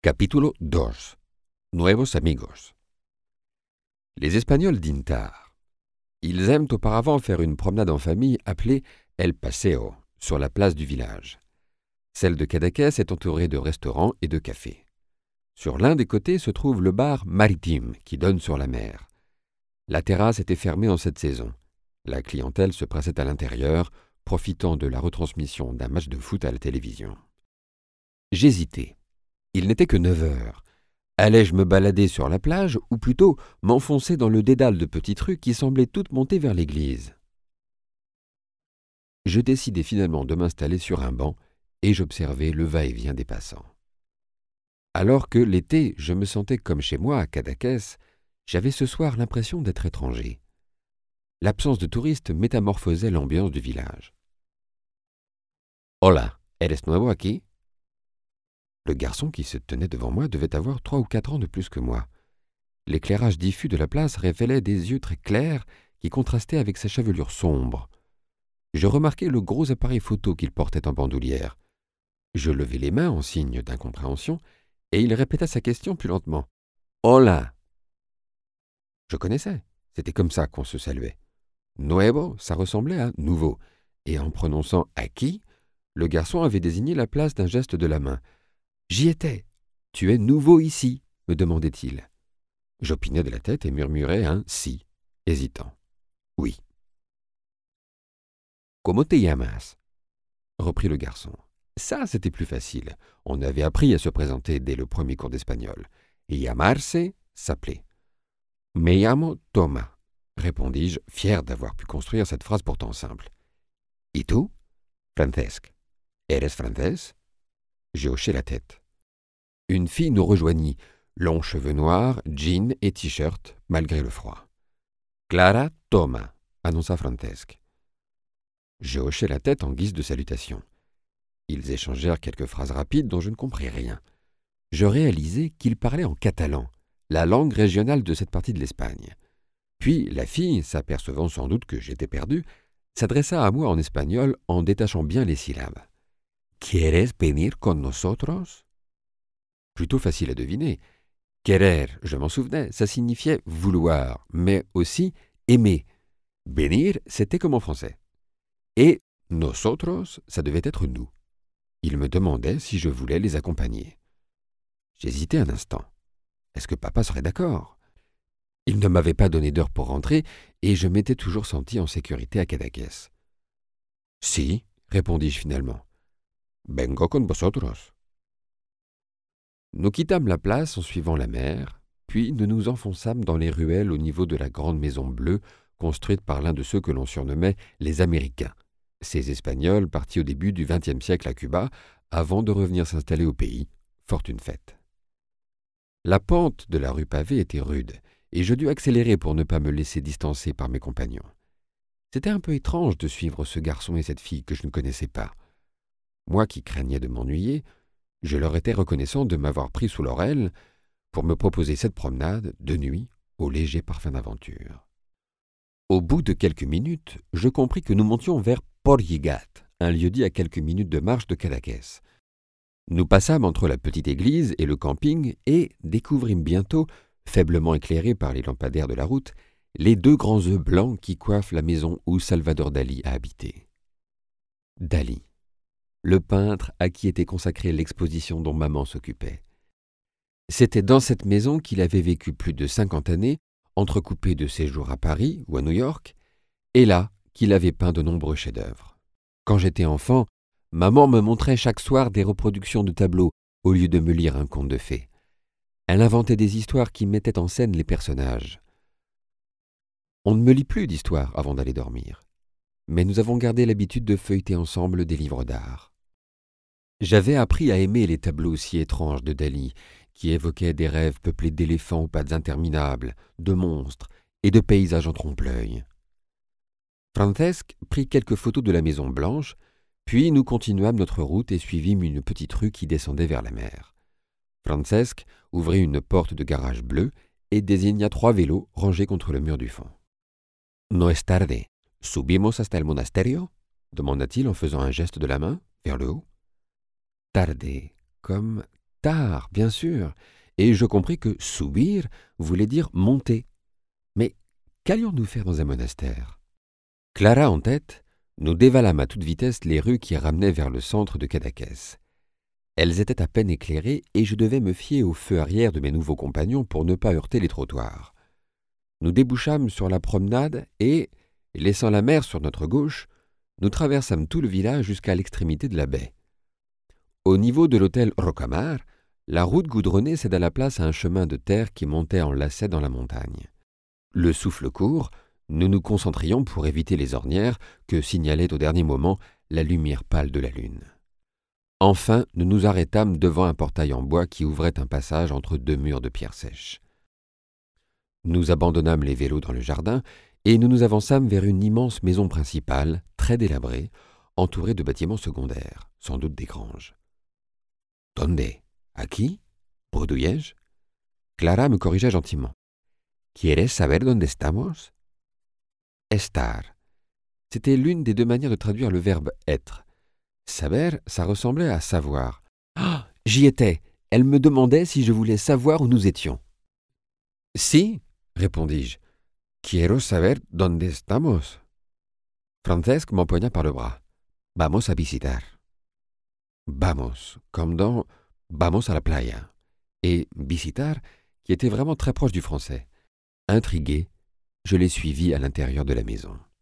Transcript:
Capítulo 2. Nuevos amigos. Les Espagnols dînent tard. Ils aiment auparavant faire une promenade en famille appelée El Paseo, sur la place du village. Celle de Cadaqués est entourée de restaurants et de cafés. Sur l'un des côtés se trouve le bar Maritime, qui donne sur la mer. La terrasse était fermée en cette saison. La clientèle se pressait à l'intérieur, profitant de la retransmission d'un match de foot à la télévision. J'hésitais. Il n'était que 9 heures. Allais-je me balader sur la plage ou plutôt m'enfoncer dans le dédale de petites rues qui semblaient toutes monter vers l'église? Je décidai finalement de m'installer sur un banc et j'observais le va-et-vient des passants. Alors que l'été, je me sentais comme chez moi à Cadaqués, j'avais ce soir l'impression d'être étranger. L'absence de touristes métamorphosait l'ambiance du village. « Hola, ¿eres nuevo aquí ?» Le garçon qui se tenait devant moi devait avoir 3 ou 4 ans de plus que moi. L'éclairage diffus de la place révélait des yeux très clairs qui contrastaient avec sa chevelure sombre. Je remarquai le gros appareil photo qu'il portait en bandoulière. Je levai les mains en signe d'incompréhension et il répéta sa question plus lentement. « Hola !» Je connaissais, c'était comme ça qu'on se saluait. Nuevo, ça ressemblait à nouveau, et en prononçant aquí, le garçon avait désigné la place d'un geste de la main. « J'y étais. Tu es nouveau ici ?» me demandait-il. J'opinais de la tête et murmurai un « si », hésitant. « Oui. »« ¿Cómo te llamas ?» reprit le garçon. Ça, c'était plus facile. On avait appris à se présenter dès le premier cours d'espagnol. Et llamarse, s'appeler. « Me llamo Thomas », répondis-je, fier d'avoir pu construire cette phrase pourtant simple. « Et tu ?»« Francesc. »« Eres francés ?» J'ai hoché la tête. Une fille nous rejoignit, longs cheveux noirs, jeans et t-shirt, malgré le froid. « Clara Thomas », annonça Francesc. Je hochai la tête en guise de salutation. Ils échangèrent quelques phrases rapides dont je ne compris rien. Je réalisai qu'ils parlaient en catalan, la langue régionale de cette partie de l'Espagne. Puis la fille, s'apercevant sans doute que j'étais perdu, s'adressa à moi en espagnol en détachant bien les syllabes. « ¿Quieres venir con nosotros ?» Plutôt facile à deviner. Querer, je m'en souvenais, ça signifiait vouloir, mais aussi aimer. Venir, c'était comme en français. Et nosotros, ça devait être nous. Il me demandait si je voulais les accompagner. J'hésitais un instant. Est-ce que papa serait d'accord? Il ne m'avait pas donné d'heure pour rentrer et je m'étais toujours senti en sécurité à Cadaqués. « Si », répondis-je finalement. « Vengo con vosotros. » Nous quittâmes la place en suivant la mer, puis nous nous enfonçâmes dans les ruelles au niveau de la grande maison bleue construite par l'un de ceux que l'on surnommait les Américains, ces Espagnols partis au début du XXe siècle à Cuba avant de revenir s'installer au pays, fortune faite. La pente de la rue pavée était rude et je dus accélérer pour ne pas me laisser distancer par mes compagnons. C'était un peu étrange de suivre ce garçon et cette fille que je ne connaissais pas. Moi qui craignais de m'ennuyer, je leur étais reconnaissant de m'avoir pris sous leur aile pour me proposer cette promenade, de nuit, au léger parfum d'aventure. Au bout de quelques minutes, je compris que nous montions vers Portlligat, un lieu-dit à quelques minutes de marche de Cadaqués. Nous passâmes entre la petite église et le camping et découvrîmes bientôt, faiblement éclairés par les lampadaires de la route, les 2 grands œufs blancs qui coiffent la maison où Salvador Dali a habité. Dali, le peintre à qui était consacrée l'exposition dont maman s'occupait. C'était dans cette maison qu'il avait vécu plus de 50 années, entrecoupées de séjours à Paris ou à New York, et là qu'il avait peint de nombreux chefs-d'œuvre. Quand j'étais enfant, maman me montrait chaque soir des reproductions de tableaux au lieu de me lire un conte de fées. Elle inventait des histoires qui mettaient en scène les personnages. On ne me lit plus d'histoires avant d'aller dormir, mais nous avons gardé l'habitude de feuilleter ensemble des livres d'art. J'avais appris à aimer les tableaux si étranges de Dali, qui évoquaient des rêves peuplés d'éléphants aux pattes interminables, de monstres et de paysages en trompe-l'œil. Francesc prit quelques photos de la Maison Blanche, puis nous continuâmes notre route et suivîmes une petite rue qui descendait vers la mer. Francesc ouvrit une porte de garage bleu et désigna 3 vélos rangés contre le mur du fond. « No es tarde. ¿Subimos hasta el monasterio ?» demanda-t-il en faisant un geste de la main vers le haut. Tarde, comme Estar, bien sûr, et je compris que subir voulait dire monter. Mais qu'allions-nous faire dans un monastère? Clara en tête, nous dévalâmes à toute vitesse les rues qui ramenaient vers le centre de Cadaqués. Elles étaient à peine éclairées et je devais me fier au feu arrière de mes nouveaux compagnons pour ne pas heurter les trottoirs. Nous débouchâmes sur la promenade et, laissant la mer sur notre gauche, nous traversâmes tout le village jusqu'à l'extrémité de la baie. Au niveau de l'hôtel Rocamar, la route goudronnée céda la place à un chemin de terre qui montait en lacet dans la montagne. Le souffle court, nous nous concentrions pour éviter les ornières que signalait au dernier moment la lumière pâle de la lune. Enfin, nous nous arrêtâmes devant un portail en bois qui ouvrait un passage entre deux murs de pierre sèche. Nous abandonnâmes les vélos dans le jardin et nous nous avançâmes vers une immense maison principale, très délabrée, entourée de bâtiments secondaires, sans doute des granges. « Donde? Aquí » bredouillai-je. Clara me corrigea gentiment. « Quieres saber donde estamos » Estar. C'était l'une des deux manières de traduire le verbe être. Saber, ça ressemblait à savoir. « Ah, j'y étais. Elle me demandait si je voulais savoir où nous étions. »« Si, répondis-je. Quiero saber donde estamos. » Francesc m'empoigna par le bras. « Vamos a visitar. » Vamos, comme dans « vamos à la playa » et « visitar » qui était vraiment très proche du français. Intrigué, je les suivis à l'intérieur de la maison.